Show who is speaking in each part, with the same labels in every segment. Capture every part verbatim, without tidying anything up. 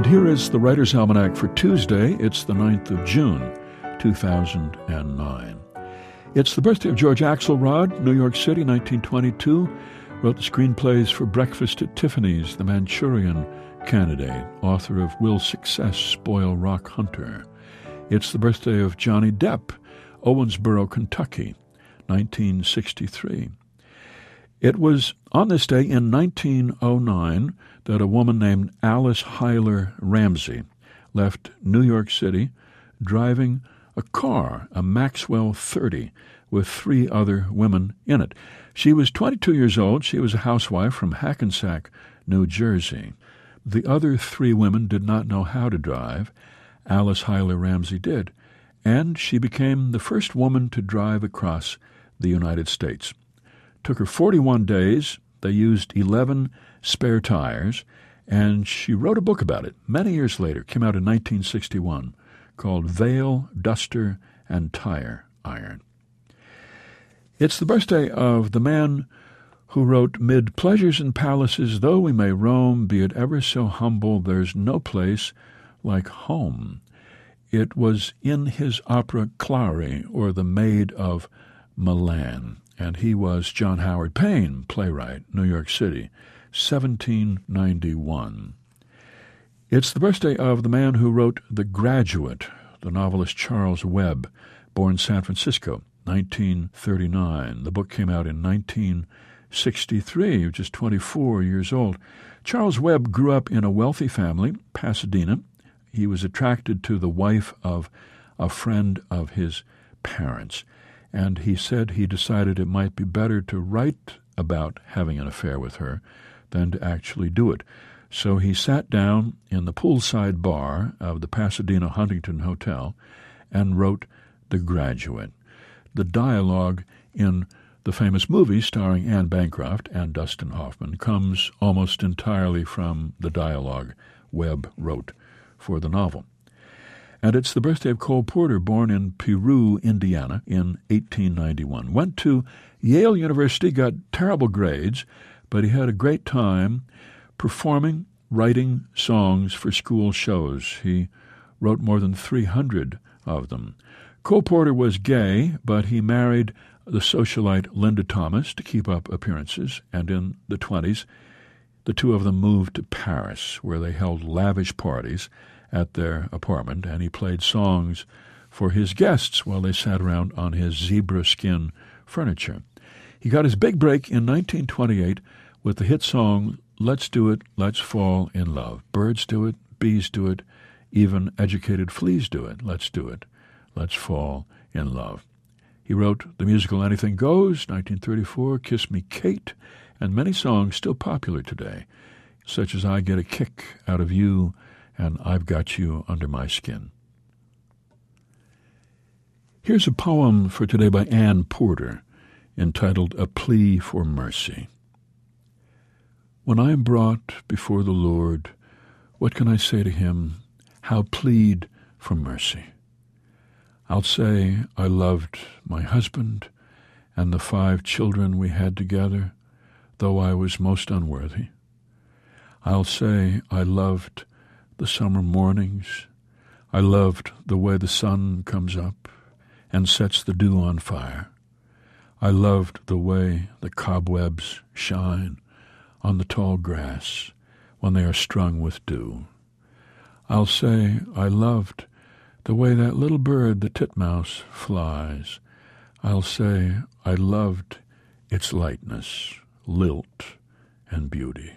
Speaker 1: And here is the Writer's Almanac for Tuesday. It's the ninth of June, two thousand nine. It's the birthday of George Axelrod, New York City, nineteen twenty-two. Wrote the screenplays for Breakfast at Tiffany's, The Manchurian Candidate, author of Will Success Spoil Rock Hunter. It's the birthday of Johnny Depp, Owensboro, Kentucky, nineteen sixty-three. It was on this day in nineteen oh nine that a woman named Alice Hyler Ramsey left New York City driving a car, a Maxwell thirty, with three other women in it. She was twenty-two years old. She was a housewife from Hackensack, New Jersey. The other three women did not know how to drive. Alice Hyler Ramsey did, and she became the first woman to drive across the United States. Took her forty-one days. They used eleven spare tires, and she wrote a book about it many years later. Came out in nineteen sixty-one, called Veil, Duster, and Tire Iron. It's the birthday of the man who wrote, "Mid pleasures and palaces, though we may roam, be it ever so humble, there's no place like home." It was in his opera Clary, or The Maid of Milan, and he was John Howard Payne, playwright, New York City, seventeen ninety-one. It's the birthday of the man who wrote The Graduate, the novelist Charles Webb, born San Francisco, nineteen thirty-nine. The book came out in nineteen sixty-three, just twenty-four years old. Charles Webb grew up in a wealthy family, Pasadena. He was attracted to the wife of a friend of his parents, and he said he decided it might be better to write about having an affair with her than to actually do it. So he sat down in the poolside bar of the Pasadena Huntington Hotel and wrote The Graduate. The dialogue in the famous movie starring Anne Bancroft and Dustin Hoffman comes almost entirely from the dialogue Webb wrote for the novel. And it's the birthday of Cole Porter, born in Peru, Indiana, in eighteen ninety-one. Went to Yale University, got terrible grades, but he had a great time performing, writing songs for school shows. He wrote more than three hundred of them. Cole Porter was gay, but he married the socialite Linda Thomas to keep up appearances, and in the twenties, the two of them moved to Paris, where they held lavish parties at their apartment, and he played songs for his guests while they sat around on his zebra skin furniture. He got his big break in nineteen twenty-eight with the hit song Let's Do It, Let's Fall in Love. Birds do it, bees do it, even educated fleas do it. Let's do it, let's fall in love. He wrote the musical Anything Goes, nineteen thirty-four, Kiss Me Kate, and many songs still popular today, such as I Get a Kick Out of You and I've Got You Under My Skin. Here's a poem for today by Ann Porter, entitled A Plea for Mercy. When I am brought before the Lord, what can I say to him? How plead for mercy? I'll say I loved my husband and the five children we had together, though I was most unworthy. I'll say I loved the summer mornings. I loved the way the sun comes up and sets the dew on fire. I loved the way the cobwebs shine on the tall grass when they are strung with dew. I'll say I loved the way that little bird, the titmouse, flies. I'll say I loved its lightness, lilt, and beauty.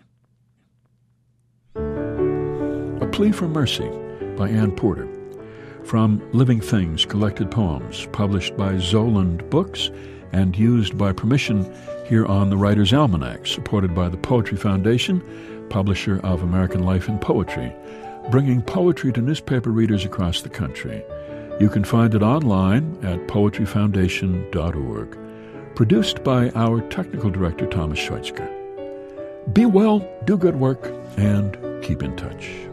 Speaker 1: A Plea for Mercy by Ann Porter, from Living Things Collected Poems, published by Zoland Books and used by permission here on the Writer's Almanac, supported by the Poetry Foundation, publisher of American Life and Poetry, bringing poetry to newspaper readers across the country. You can find it online at poetry foundation dot org. Produced by our technical director, Thomas Schweitzker. Be well, do good work, and keep in touch.